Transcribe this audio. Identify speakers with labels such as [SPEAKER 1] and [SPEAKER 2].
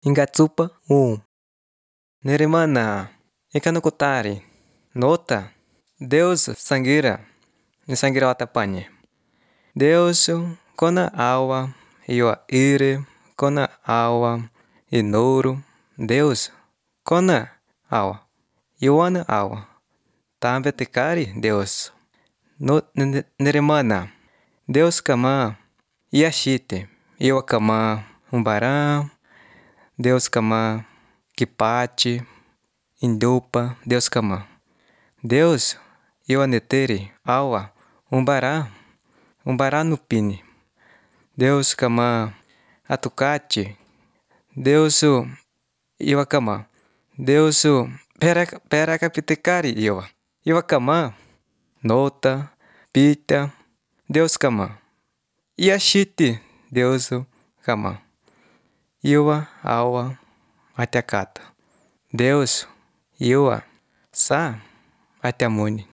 [SPEAKER 1] Ingatsupa Neremana Ikanukutari Nota Deus sangira Nisangira watapanye Deus kona awa Iwa ire kona awa Inouro Deus kona awa Iwana awa Tambe tekari Deus Neremana Deus kama Iashite Iwa kama Umbará Deus kama Kipati Indupa Deus kama Deus Iwa neteri Awa Umbará nupini Deus kama Atukati Deus Iwa kama Deus Peraka pitekari Iwa kama Nota Pita Deus kama Iashite Deus kama Iwa awa Atiakata Deus Iwa sa Atiamuni